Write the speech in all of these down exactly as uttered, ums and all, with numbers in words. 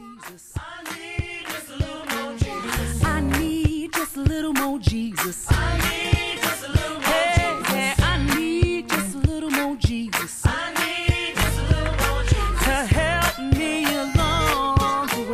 Jesus. I need just a little more Jesus. I need just a little more Jesus. I need just a little more hey, Jesus. Yeah, I need just a little more Jesus. I need just a little more Jesus to help me along the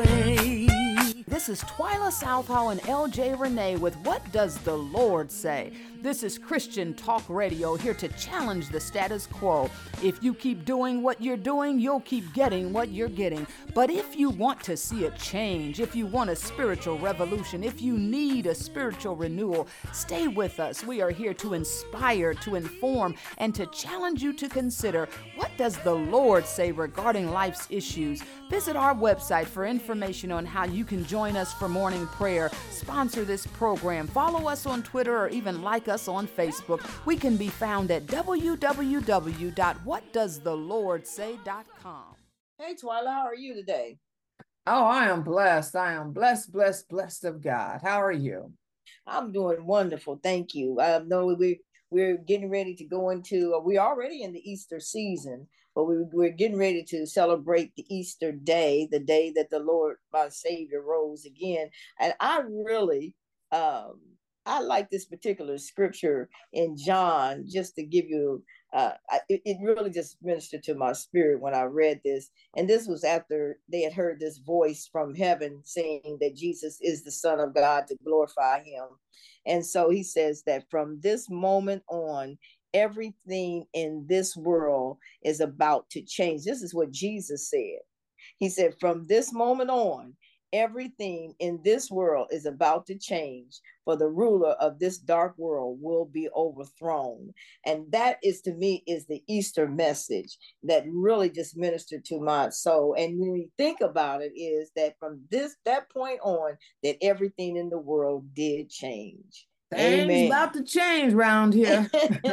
way. This is Twyla Southall and L J Renee with What Does the Lord Say? This is Christian Talk Radio, here to challenge the status quo. If you keep doing what you're doing, you'll keep getting what you're getting. But if you want to see a change, if you want a spiritual revolution, if you need a spiritual renewal, stay with us. We are here to inspire, to inform, and to challenge you to consider, what does the Lord say regarding life's issues? Visit our website for information on how you can join us for morning prayer, sponsor this program, follow us on Twitter, or even like us on Facebook. We can be found at w w w dot what does the lord say dot com. Hey, Twyla, how are you today? Oh, I am blessed. I am blessed, blessed, blessed of God. How are you? I'm doing wonderful. Thank you. I know we, we're getting ready to go into, uh, we're already in the Easter season, but we, we're getting ready to celebrate the Easter day, the day that the Lord, my Savior, rose again. And I really, um, I like this particular scripture in John, just to give you, uh, it, it really just ministered to my spirit when I read this. And this was after they had heard this voice from heaven saying that Jesus is the Son of God, to glorify him. And so he says that from this moment on, everything in this world is about to change. This is what Jesus said. He said, from this moment on, everything in this world is about to change, for the ruler of this dark world will be overthrown. And that is, to me, is the Easter message that really just ministered to my soul. And when we think about it, is that from this that point on, that everything in the world did change. Things Amen. about to change around here.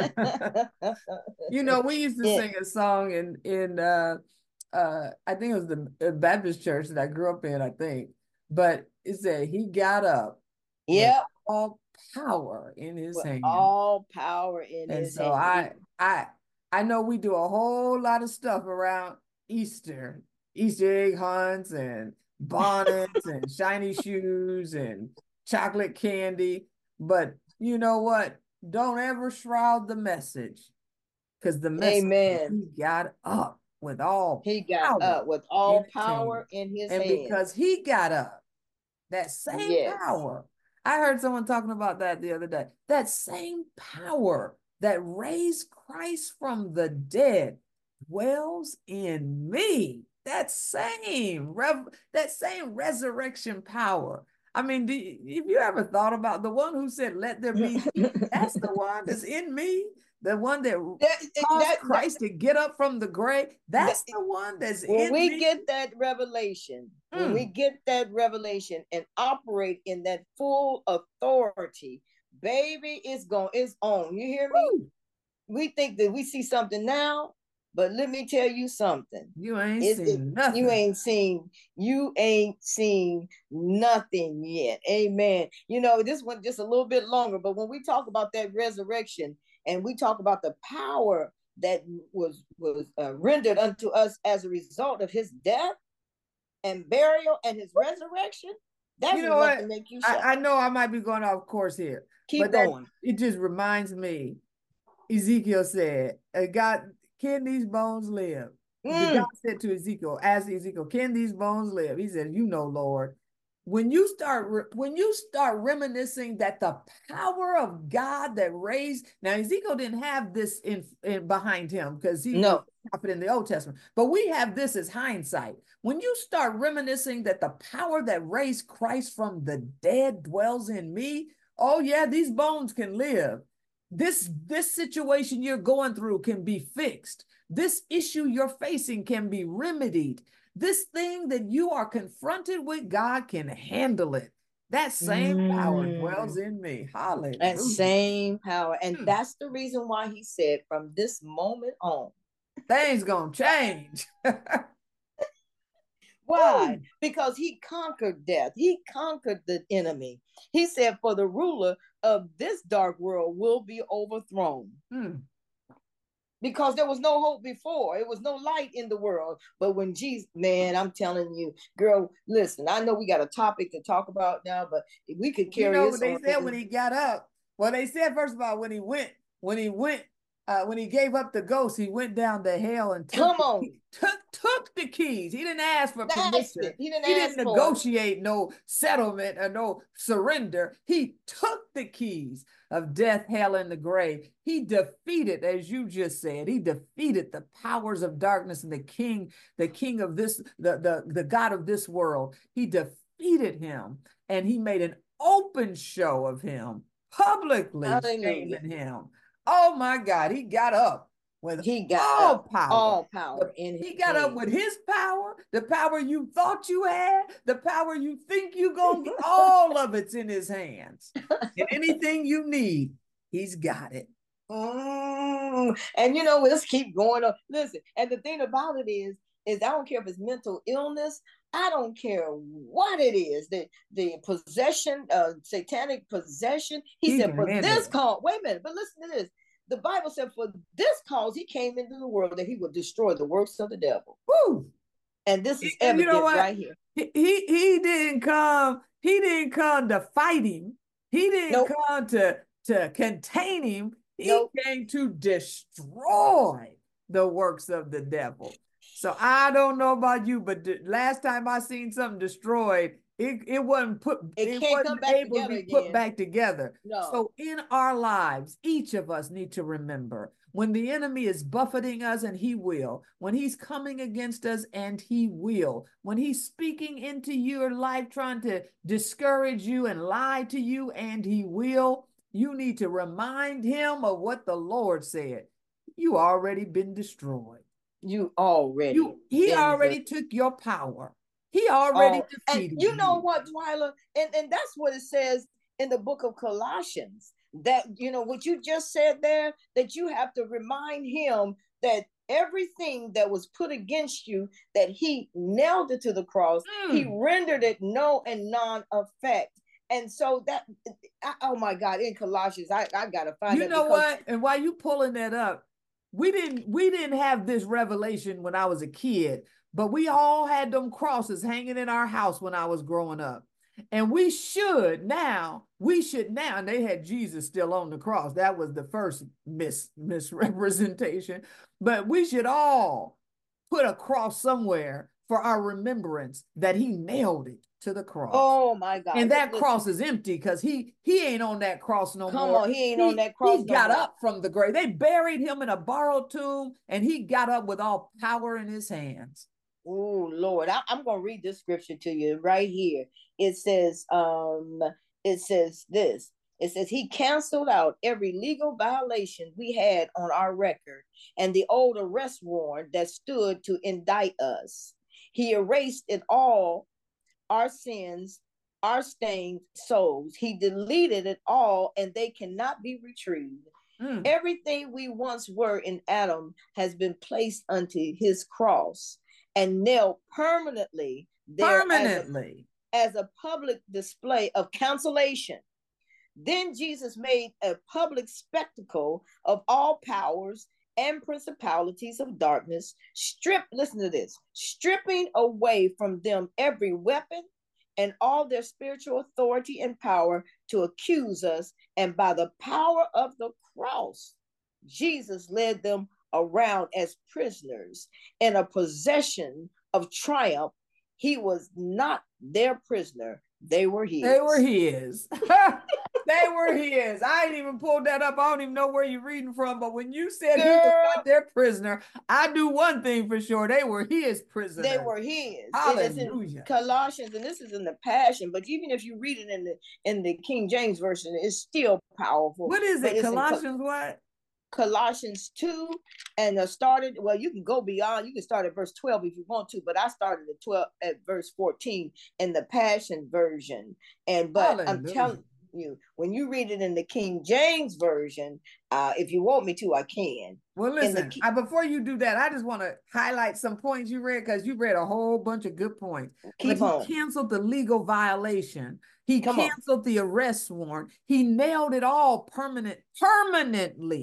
You know, we used to Yeah. sing a song in in uh uh I think it was the Baptist church that I grew up in, I think. But it said he got up Yep. with all power in his With hand. all power in And his so hand. I I I know we do a whole lot of stuff around Easter, Easter egg hunts and bonnets and shiny shoes and chocolate candy. But you know what? Don't ever shroud the message, because the message Amen. he got up with all He got power up with in all his power hand. in his And hand. because he got up, that same Yes. power, I heard someone talking about that the other day, that same power that raised Christ from the dead dwells in me. That same rev- that same resurrection power. I mean, do you, have you ever thought about the one who said, let there be heat? That's the one that's in me. The one that, that, caused that, Christ that, to get up from the grave. That's that, the one that's when in we me. get that revelation, Mm. when we get that revelation and operate in that full authority, baby, it's going, it's on. You hear me? Woo. We think that we see something now, but let me tell you something. You ain't it, seen it, nothing. You ain't seen, you ain't seen nothing yet. Amen. You know, this one just a little bit longer, but when we talk about that resurrection and we talk about the power that was was uh, rendered unto us as a result of his death and burial and his resurrection, that's You know enough what? to make you shout. I, I know I might be going off course here. Keep but that, going. It just reminds me, Ezekiel said, uh, God, can these bones live? Mm. God said to Ezekiel, ask Ezekiel, can these bones live? He said, you know, Lord. When you start when you start reminiscing that the power of God that raised, now Ezekiel didn't have this in, in behind him because he no. was a prophet in the Old Testament, but we have this as hindsight. When you start reminiscing that the power that raised Christ from the dead dwells in me, oh yeah, these bones can live. This this situation you're going through can be fixed. This issue you're facing can be remedied. This thing that you are confronted with, God can handle it. That same mm. power dwells in me. Hallelujah. That same power. And hmm. that's the reason why he said, from this moment on, things gonna change. Why? Ooh. Because he conquered death. He conquered the enemy. He said, for the ruler of this dark world will be overthrown. Hmm. because there was no hope before. It was no light in the world. But when Jesus, man, I'm telling you, girl, listen, I know we got a topic to talk about now, but we could carry You know this what they on. said when he got up? Well, they said, first of all, when he went, when he went, uh, when he gave up the ghost, he went down to hell and took, Come the, on. took, took the keys. He didn't ask for Asked permission. it. He didn't, he ask didn't for negotiate it. No settlement or no surrender. He took the keys of death, hell, and the grave. He defeated, as you just said, he defeated the powers of darkness and the king, the king of this, the, the, the God of this world. He defeated him, and he made an open show of him, publicly shaming him. Oh my God, he got up with he got all up, power. all power in He his got hand. up with his power, the power you thought you had, the power you think you're going to get, all of it's in his hands. And anything you need, he's got it. Mm, and you know, let's keep going on. Listen, and the thing about it is, is I don't care if it's mental illness. I don't care what it is, the, the possession, uh, satanic possession. He, he said, for this cause, wait a minute, but listen to this. The Bible said, for this cause, he came into the world that he would destroy the works of the devil. Woo! And this is and evident, you know what? right here. He, he he didn't come, he didn't come to fight him. He didn't nope. come to, to contain him. He nope. came to destroy the works of the devil. So I don't know about you, but the last time I seen something destroyed, it, it wasn't put it, it can't wasn't come back able to be again. put back together. No. So in our lives, each of us need to remember when the enemy is buffeting us, and he will, when he's coming against us, and he will, when he's speaking into your life, trying to discourage you and lie to you, and he will, you need to remind him of what the Lord said. You already been destroyed. You already. You, he already the, took your power. He already oh, defeated and you. know you. what, Twyla? And, and that's what it says in the book of Colossians. That, you know, what you just said there, that you have to remind him that everything that was put against you, that he nailed it to the cross. Mm. He rendered it no and non-effect. And so that, oh my God, in Colossians, I, I got to find you that. You know what? And while you pulling that up, We didn't we didn't have this revelation when I was a kid, but we all had them crosses hanging in our house when I was growing up. And we should now, we should now, and they had Jesus still on the cross. That was the first mis misrepresentation. But we should all put a cross somewhere for our remembrance that he nailed it to the cross. Oh my God. And that Listen. cross is empty because he he ain't on that cross no Come more. on, he ain't he, on that cross He no got more. up from the grave. They buried him in a borrowed tomb, and he got up with all power in his hands. Oh Lord, I, I'm gonna read this scripture to you right here. It says, um, it says this. It says he canceled out every legal violation we had on our record and the old arrest warrant that stood to indict us. He erased it all, our sins, our stained souls. He deleted it all, and they cannot be retrieved. Mm. Everything we once were in Adam has been placed unto his cross and nailed permanently there permanently as a, as a public display of cancellation. Then Jesus made a public spectacle of all powers and principalities of darkness, strip, listen to this, stripping away from them every weapon and all their spiritual authority and power to accuse us. And by the power of the cross, Jesus led them around as prisoners in a possession of triumph. He was not their prisoner. They were his. They were his. They were his. I ain't even pulled that up. I don't even know where you're reading from. But when you said Girl, he was not their prisoner, I do one thing for sure. They were his prisoner. They were his. Hallelujah. Colossians, and this is in the Passion. But even if you read it in the in the King James Version, it's still powerful. What is it? Colossians what? Colossians two, and uh, started, well, you can go beyond, you can start at verse twelve if you want to, but I started at twelve at verse fourteen in the Passion Version. And but Hallelujah. I'm telling you, when you read it in the King James Version, uh, if you want me to, I can. Well, listen, the, I, before you do that, I just want to highlight some points you read, because you read a whole bunch of good points. Keep but on. He canceled the legal violation. He Come canceled on. the arrest warrant. He nailed it all permanent, permanently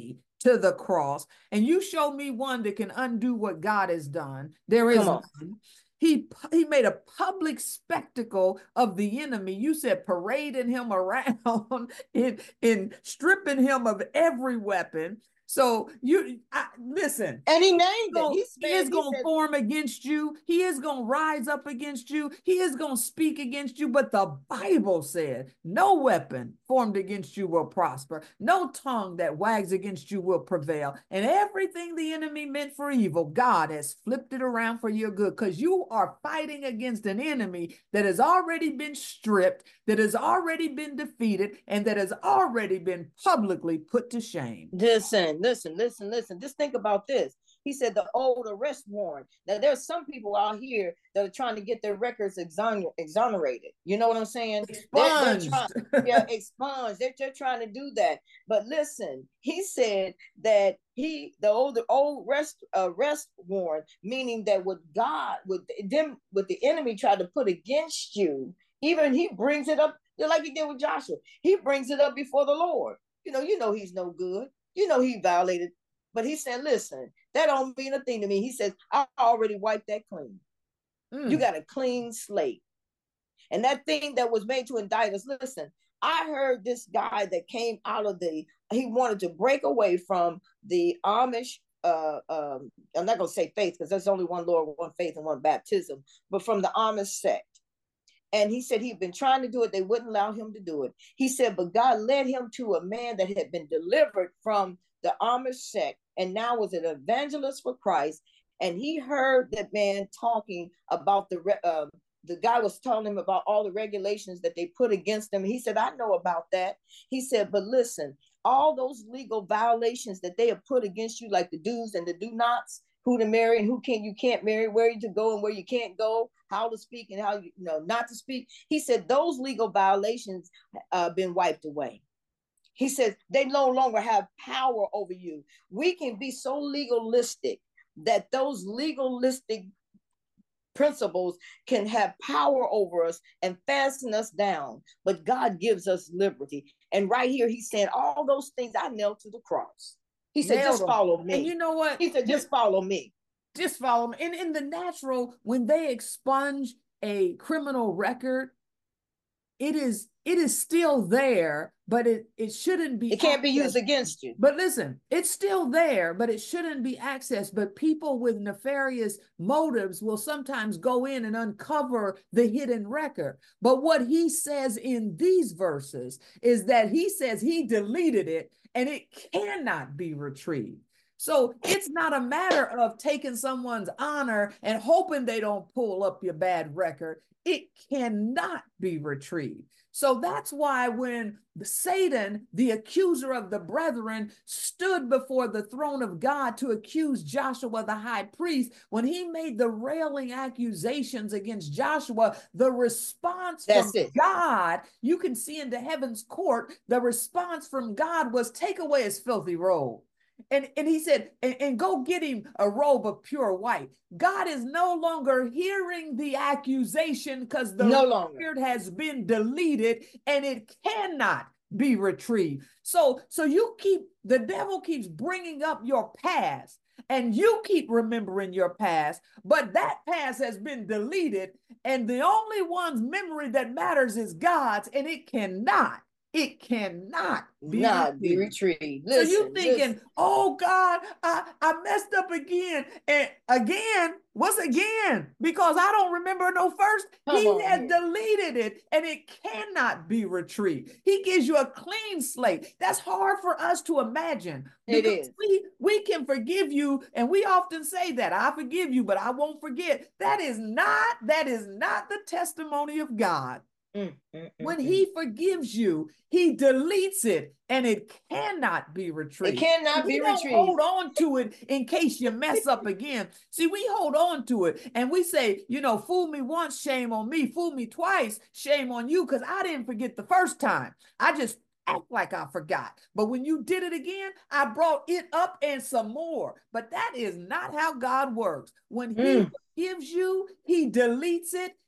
to the cross, and you show me one that can undo what God has done. There is none. He, he made a public spectacle of the enemy. You said parading him around in, in stripping him of every weapon. So you I, listen, and he named so it. He's, he is going to said, form against you. He is going to rise up against you. He is going to speak against you. But the Bible said, no weapon formed against you will prosper. No tongue that wags against you will prevail. And everything the enemy meant for evil, God has flipped it around for your good, because you are fighting against an enemy that has already been stripped, that has already been defeated, and that has already been publicly put to shame. Listen, listen, listen, listen. Just think about this. He said the old arrest warrant. Now, there's some people out here that are trying to get their records exoner exonerated. You know what I'm saying? Expunged. They're, they're trying, yeah, expunged. They're, they're trying to do that. But listen, he said that he, the old, old arrest, arrest warrant, meaning that what God, with them, what the enemy tried to put against you, even he brings it up, like he did with Joshua. He brings it up before the Lord. You know, you know he's no good. You know he violated. But he said, listen, that don't mean a thing to me. He says, I already wiped that clean. Mm. You got a clean slate. And that thing that was made to indict us, listen, I heard this guy that came out of the, he wanted to break away from the Amish, uh, um, I'm not going to say faith, because there's only one Lord, one faith, and one baptism, but from the Amish sect. And he said he'd been trying to do it. They wouldn't allow him to do it. He said, but God led him to a man that had been delivered from the Amish sect and now was an evangelist for Christ. And he heard that man talking about the, uh, the guy was telling him about all the regulations that they put against him. He said, I know about that. He said, but listen, all those legal violations that they have put against you, like the do's and the do nots, who to marry and who can you can't marry, where you to go and where you can't go, how to speak and how you, you know not to speak. He said those legal violations uh been wiped away. He says they no longer have power over you. We can be so legalistic that those legalistic principles can have power over us and fasten us down, but God gives us liberty. And right here he's saying all those things I nailed to the cross. He said, Nailed just them. follow me. And you know what? He said, just follow me. Just follow me. And in the natural, when they expunge a criminal record, it is it is still there, but it, it shouldn't be. It can't accessed. be used against you. But listen, it's still there, but it shouldn't be accessed. But people with nefarious motives will sometimes go in and uncover the hidden record. But what he says in these verses is that he says he deleted it and it cannot be retrieved. So it's not a matter of taking someone's honor and hoping they don't pull up your bad record. It cannot be retrieved. So that's why when Satan, the accuser of the brethren, stood before the throne of God to accuse Joshua the high priest, when he made the railing accusations against Joshua, the response that's from it. God, you can see into heaven's court, the response from God was, take away his filthy robe. And, and he said, and, and go get him a robe of pure white. God is no longer hearing the accusation because the no record has been deleted and it cannot be retrieved. So, so you keep, the devil keeps bringing up your past and you keep remembering your past, but that past has been deleted and the only one's memory that matters is God's, and it cannot. It cannot be not retrieved. be retrieved. Listen, so you thinking, listen. oh God, I, I messed up again. And again, what's again? Because I don't remember no first. Come he has here. deleted it and it cannot be retrieved. He gives you a clean slate. That's hard for us to imagine. It is. We, we can forgive you, and we often say that, I forgive you, but I won't forget. That is not, that is not the testimony of God. Mm, mm, mm, when mm. he forgives you, he deletes it and it cannot be retrieved. It cannot we be don't retrieved. Hold on to it in case you mess up again. See, we hold on to it and we say, you know, fool me once, shame on me. Fool me twice, shame on you, because I didn't forget the first time. I just act like I forgot. But when you did it again, I brought it up and some more. But that is not how God works. When he Mm. forgives you, he deletes it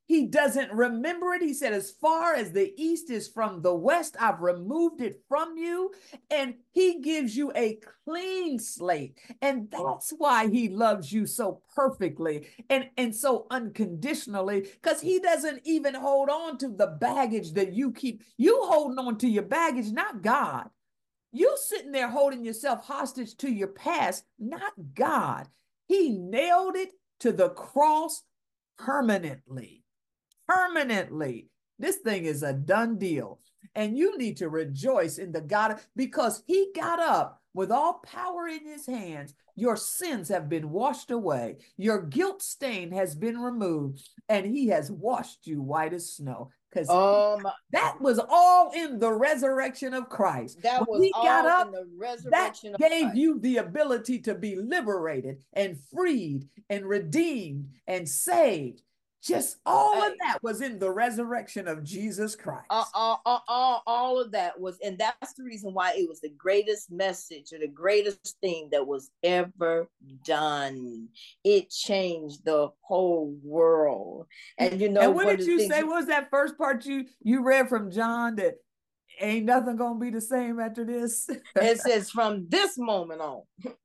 He doesn't remember it. He said, as far as the east is from the west, I've removed it from you. And he gives you a clean slate. And that's why he loves you so perfectly and, and so unconditionally, because he doesn't even hold on to the baggage that you keep. You holding on to your baggage, not God. You sitting there holding yourself hostage to your past, not God. He nailed it to the cross permanently. Permanently. This thing is a done deal. And you need to rejoice in the God, because he got up with all power in his hands. Your sins have been washed away. Your guilt stain has been removed, and he has washed you white as snow. Because um, that was all in the resurrection of Christ. That when was he all got up, in the resurrection that of gave Christ. you the ability to be liberated and freed and redeemed and saved. Just all of that was in the resurrection of Jesus Christ. All, all, all, all of that was, and that's the reason why it was the greatest message or the greatest thing that was ever done. It changed the whole world. And you know, and what did you say? What was that first part you you read from John, that ain't nothing gonna be the same after this? It says, from this moment on,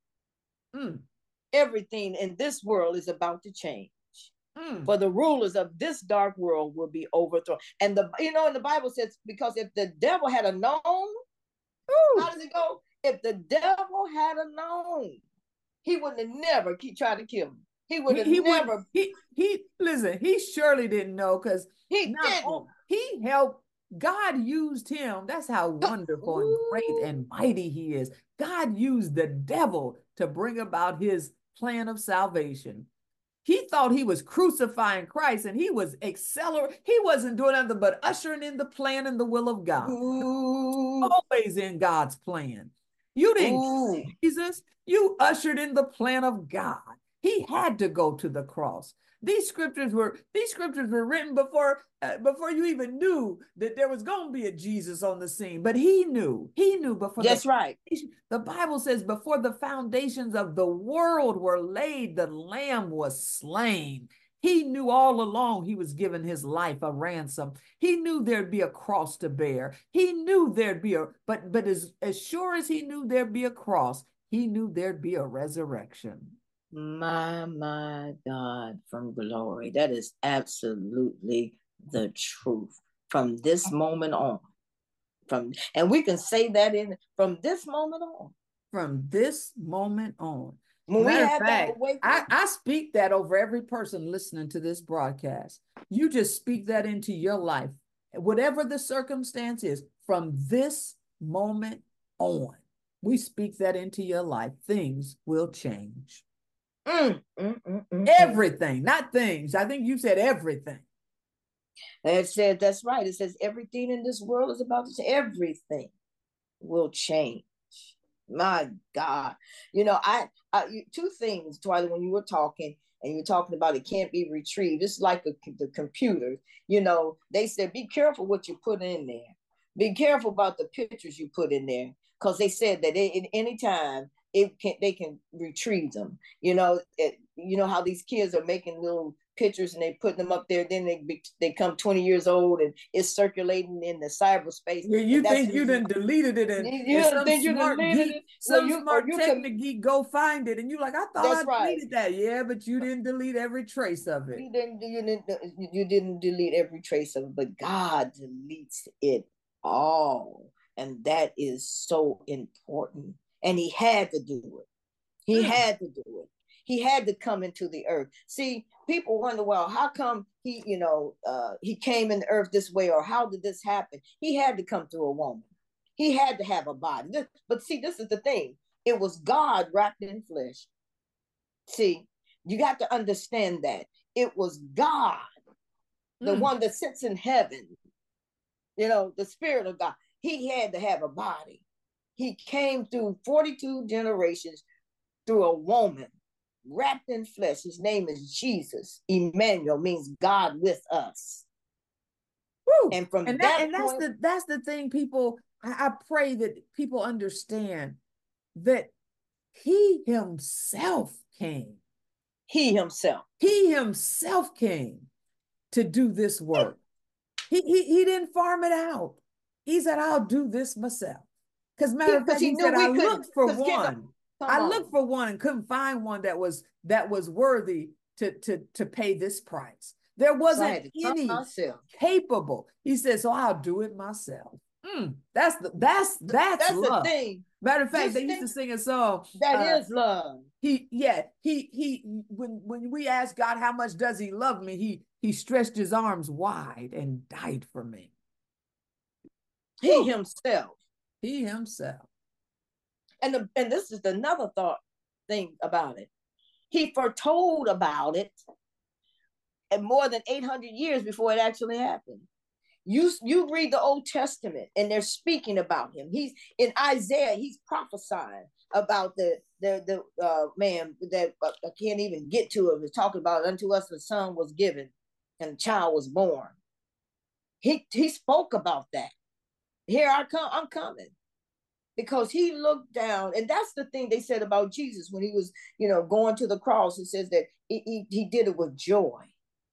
mm. everything in this world is about to change. Mm. For the rulers of this dark world will be overthrown. And the you know, and the Bible says, because if the devil had a known, Ooh. How does it go? If the devil had a known, he would have never keep trying to kill him. He would have he, he never. Would, he he listen. He surely didn't know, because he didn't. All, he helped. God used him. That's how wonderful Ooh. and great and mighty he is. God used the devil to bring about his plan of salvation. He thought he was crucifying Christ, and he was accelerating. He wasn't doing nothing but ushering in the plan and the will of God. Ooh. Always in God's plan. You didn't Ooh. Jesus. You ushered in the plan of God. He had to go to the cross. These scriptures were these scriptures were written before uh, before you even knew that there was going to be a Jesus on the scene. But he knew. He knew before. That's the, right. The Bible says, before the foundations of the world were laid, the Lamb was slain. He knew all along he was giving his life a ransom. He knew there'd be a cross to bear. He knew there'd be a, but but as, as sure as he knew there'd be a cross, he knew there'd be a resurrection. My, my God, from glory. That is absolutely the truth. From this moment on. From and we can say that in from this moment on. From this moment on. When we have that awakening, I, I speak that over every person listening to this broadcast. You just speak that into your life. Whatever the circumstance is, from this moment on, we speak that into your life. Things will change. Mm, mm, mm, mm, everything, not things. I think you said everything. It said, that's right. It says everything in this world is about to change. Everything will change. My God. You know, I, I two things, Twyla, when you were talking and you were talking about it can't be retrieved. It's like a, the computer. You know, they said, be careful what you put in there. Be careful about the pictures you put in there. Because they said that they, at any time, it can they can retrieve them. You know, it, you know how these kids are making little pictures and they put them up there. Then they they come twenty years old and it's circulating in the cyberspace. Yeah, you think you done deleted it, and, you and some think you smart deleted geek, it? some well, you, smart you technic geek go find it, and you like, I thought I right. deleted that. Yeah, but you didn't delete every trace of it. You didn't. You didn't. You didn't delete every trace of it, but God deletes it all, and that is so important. And He had to do it. He had to do it. He had to come into the earth. See, people wonder, well, how come he, you know, uh, he came in the earth this way, or how did this happen? He had to come through a woman. He had to have a body. This, but see, this is the thing. It was God wrapped in flesh. See, you got to understand that. It was God, the mm. one that sits in heaven, you know, the Spirit of God. He had to have a body. He came through forty-two generations through a woman wrapped in flesh. His name is Jesus. Emmanuel means God with us. Woo. And from and that, that and point, that's the that's the thing, people. I, I pray that people understand that He Himself came. He Himself. He Himself came. to do this work. He, he, he didn't farm it out. He said, I'll do this myself. Because matter of fact, he, he said, I looked for one. I looked for one and couldn't find one that was that was worthy to, to, to pay this price. There wasn't so any capable. He said, so I'll do it myself. Mm, that's the that's that's, that's love. The thing. Matter of fact, Just they used to sing a song. That uh, is love. He yeah, he he when when we asked God how much does he love me, he he stretched his arms wide and died for me. He Woo. himself. He himself. And the, and this is another thought thing about it. He foretold about it and more than eight hundred years before it actually happened. You, you read the Old Testament and they're speaking about him. He's in Isaiah, he's prophesying about the, the, the uh, man that uh, I can't even get to it. He's talking about unto us the son was given and a child was born. He, he spoke about that. Here I come, I'm coming. Because he looked down, and that's the thing they said about Jesus when he was, you know, going to the cross. It says that he, he, he did it with joy.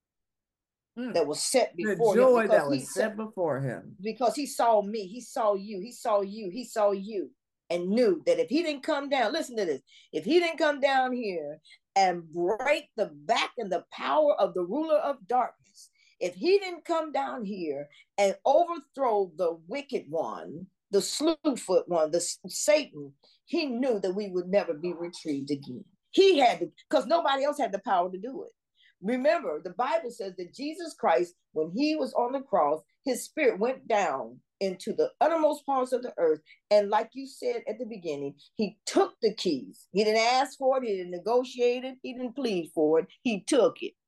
That was set before the joy him. that was set before him. Because he saw me, he saw you, he saw you, he saw you, and knew that if he didn't come down, listen to this, if he didn't come down here and break the back and the power of the ruler of darkness, if he didn't come down here and overthrow the wicked one, the slewfoot one, the Satan, he knew that we would never be retrieved again. He had to, because nobody else had the power to do it. Remember, the Bible says that Jesus Christ, when he was on the cross, his spirit went down into the uttermost parts of the earth. And like you said at the beginning, he took the keys. He didn't ask for it. He didn't negotiate it. He didn't plead for it. He took it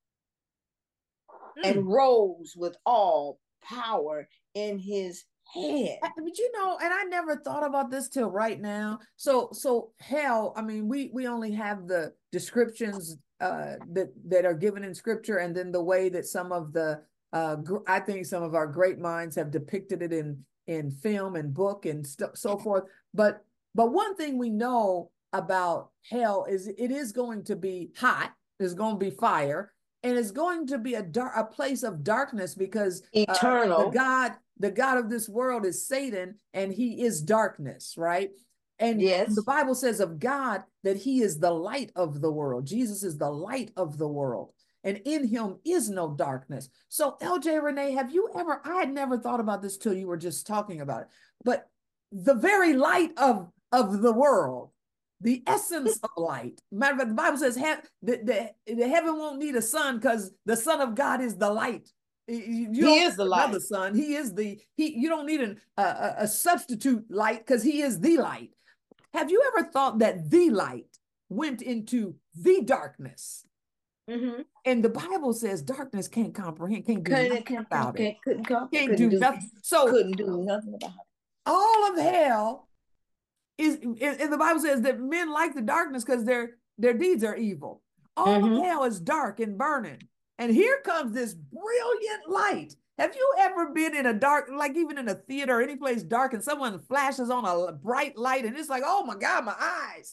mm. and rose with all power in his hand. But you know, and I never thought about this till right now. So, so hell, I mean, we, we only have the descriptions uh, that, that are given in scripture, and then the way that some of the, uh, I think some of our great minds have depicted it in, in film and book and st- so forth. But, but one thing we know about hell is it is going to be hot. There's going to be fire, and it's going to be a dark, a place of darkness, because eternal uh, the God, the God of this world is Satan, and he is darkness, right? And yes. the Bible says of God that he is the light of the world. Jesus is the light of the world, and in him is no darkness. So L J Renee, have you ever, I had never thought about this till you were just talking about it, but the very light of, of the world, the essence of light. Matter of fact, the Bible says he, the, the, the heaven won't need a sun because the Son of God is the light. You he is the light. Another son. He is the, he, you don't need an, a, a substitute light because he is the light. Have you ever thought that the light went into the darkness? Mm-hmm. And the Bible says darkness can't comprehend, can't do couldn't, nothing can't, about can't, it. Couldn't, couldn't, can't couldn't do, do nothing. So couldn't do nothing about it. All of hell is, and the Bible says that men like the darkness because their, their deeds are evil. All mm-hmm. of hell is dark and burning. And here comes this brilliant light. Have you ever been in a dark, like even in a theater or any place dark, and someone flashes on a bright light and it's like, oh my God, my eyes.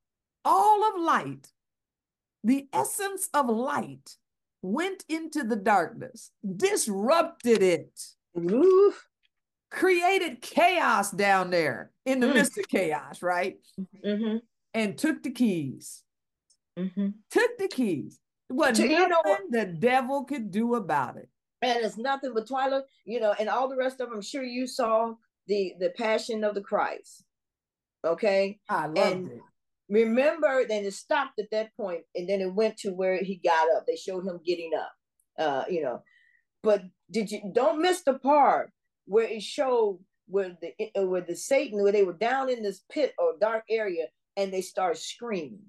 All of light, the essence of light went into the darkness, disrupted it, Ooh. created chaos down there in the mm. midst of chaos, right? Mm-hmm. And took the keys. Mm-hmm. Took the keys. What nothing you know what? the devil could do about it. And it's nothing but Twyla, you know, and all the rest of them. I'm sure you saw the the Passion of the Christ. Okay, I loved and it. Remember, then it stopped at that point, and then it went to where he got up. They showed him getting up, uh, you know. But did you don't miss the part where it showed where the where the Satan, where they were down in this pit or dark area, and they started screaming.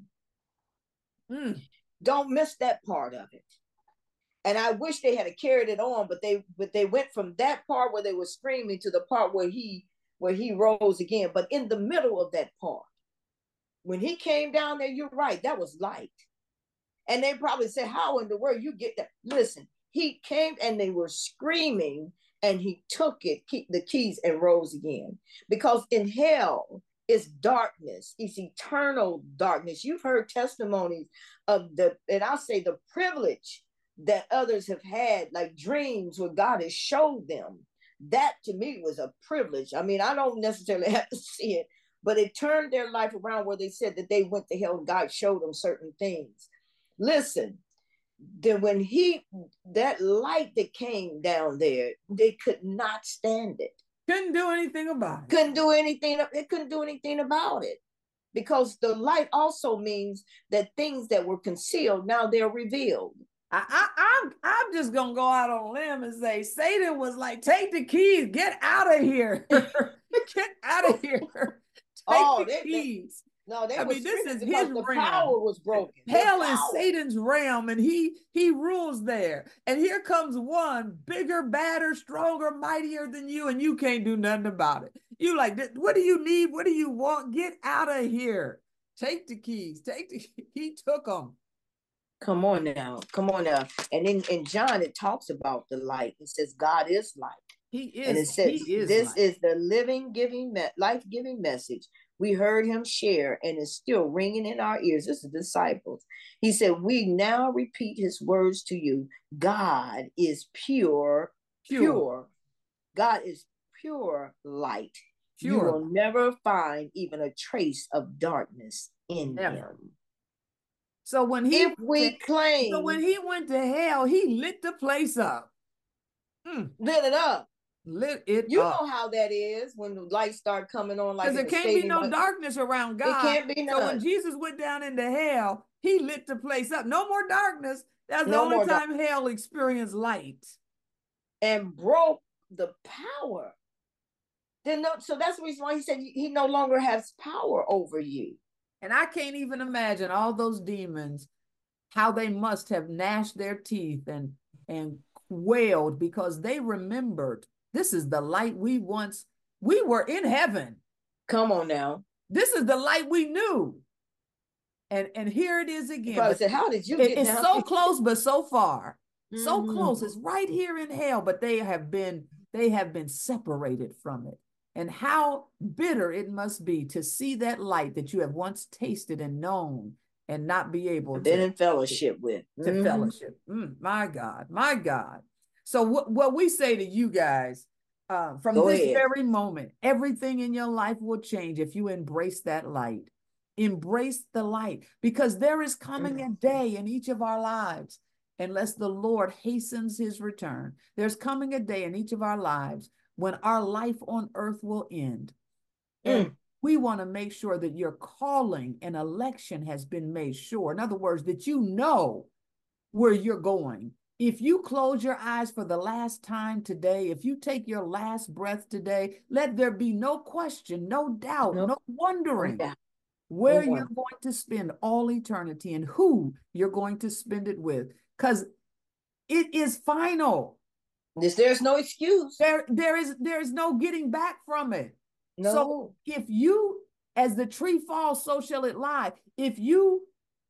Mm. Don't miss that part of it. And I wish they had carried it on, but they but they went from that part where they were screaming to the part where he where he rose again. But in the middle of that part, when he came down there, you're right, that was light. And they probably said, how in the world you get that? Listen, he came and they were screaming, and he took it, the keys, and rose again. Because in hell is darkness, it's eternal darkness. You've heard testimonies of the, and I'll say the privilege that others have had, like dreams where God has showed them. That to me was a privilege. I mean, I don't necessarily have to see it, but it turned their life around where they said that they went to hell and God showed them certain things. Listen, then when he, that light that came down there, they could not stand it. Couldn't do anything about it. Couldn't do anything. It couldn't do anything about it. Because the light also means that things that were concealed, now they're revealed. I, I, I'm, I'm just going to go out on a limb and say, Satan was like, take the keys, get out of here. Get out of here. Take oh, the they, keys. They, no, they I mean, this is his the realm. Power was broken. Hell is Satan's realm, and he he rules there. And here comes one bigger, badder, stronger, mightier than you, and you can't do nothing about it. You like, what do you need? What do you want? Get out of here. Take the keys. Take the. He took them. Come on now. Come on now. And in, in John, it talks about the light. It says God is light. He is. And it says he is this light. is the living, giving, life-giving message we heard him share, and it's still ringing in our ears. This is the disciples. He said, we now repeat his words to you. God is pure, pure. pure. God is pure light. Pure. You will never find even a trace of darkness in never. him. So when he if we to, claim, so when he went to hell, he lit the place up. Mm. Lit it up. Lit it you up. know how that is when the lights start coming on, like because there can't be no darkness around God. It can't be none. So when Jesus went down into hell, he lit the place up. No more darkness. That's the no only time dark. hell experienced light. And broke the power. Then no, so that's the reason why he said he no longer has power over you. And I can't even imagine all those demons, how they must have gnashed their teeth and and wailed, because they remembered, this is the light we once, we were in heaven. Come on now. This is the light we knew. And and here it is again. Probably said, how did you it, get It's down so here? close, but so far. Mm-hmm. So close. It's right here in hell, but they have been, they have been separated from it. And how bitter it must be to see that light that you have once tasted and known and not be able to been in fellowship with. To mm-hmm. fellowship. Mm, my God, my God. So what, what we say to you guys, uh, from Go this ahead. very moment, everything in your life will change if you embrace that light. Embrace the light, because there is coming mm-hmm. a day in each of our lives, unless the Lord hastens his return. There's coming a day in each of our lives when our life on earth will end. And mm. we want to make sure that your calling and election has been made sure. In other words, that you know where you're going. If you close your eyes for the last time today, if you take your last breath today, let there be no question, no doubt, nope. no wondering oh, yeah. where no you're going to spend all eternity and who you're going to spend it with, because it is final. This, there's no excuse. There, there is, there is no getting back from it. No. So if you, as the tree falls, so shall it lie. If you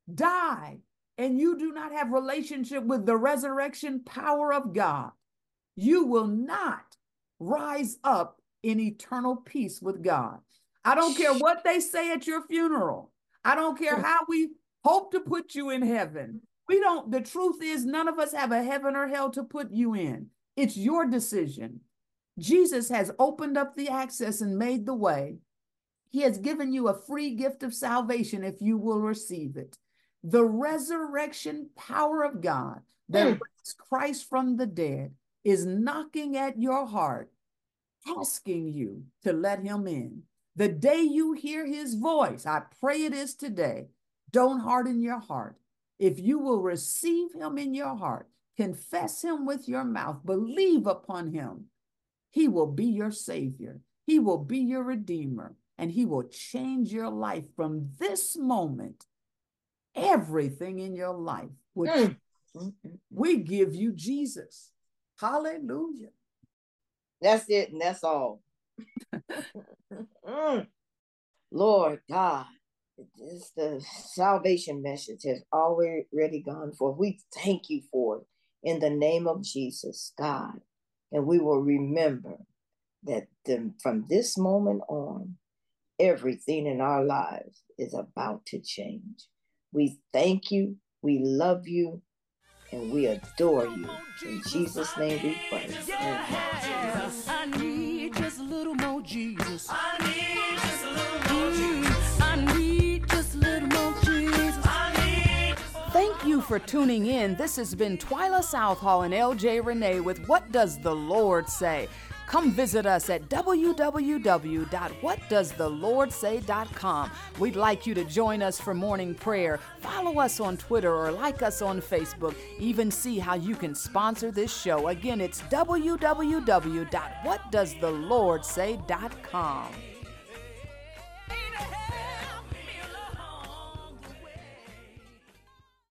die and you do not have relationship with the resurrection power of God, you will not rise up in eternal peace with God. I don't care what they say at your funeral. I don't care how we hope to put you in heaven. We don't, the truth is, none of us have a heaven or hell to put you in. It's your decision. Jesus has opened up the access and made the way. He has given you a free gift of salvation if you will receive it. The resurrection power of God that mm. raised Christ from the dead is knocking at your heart, asking you to let him in. The day you hear his voice, I pray it is today, don't harden your heart. If you will receive him in your heart, confess him with your mouth, believe upon him, he will be your savior. He will be your redeemer, and he will change your life from this moment. Everything in your life, which mm. we give you Jesus. Hallelujah. That's it, and that's all. mm. Lord God, it's the salvation message has already gone forth. We thank you for it in the name of Jesus, God. And we will remember that the, from this moment on, everything in our lives is about to change. We thank you. We love you. and we adore you. In Jesus' name we pray. Yeah, I need just a little more Jesus. I need just a little more Jesus. I need just a little more Jesus. I need. Thank you for tuning in. This has been Twyla Southall and L J Renee with What Does the Lord Say? Come visit us at w w w dot what does the lord say dot com. We'd like you to join us for morning prayer. Follow us on Twitter or like us on Facebook. Even see how you can sponsor this show. Again, it's w w w dot what does the lord say dot com.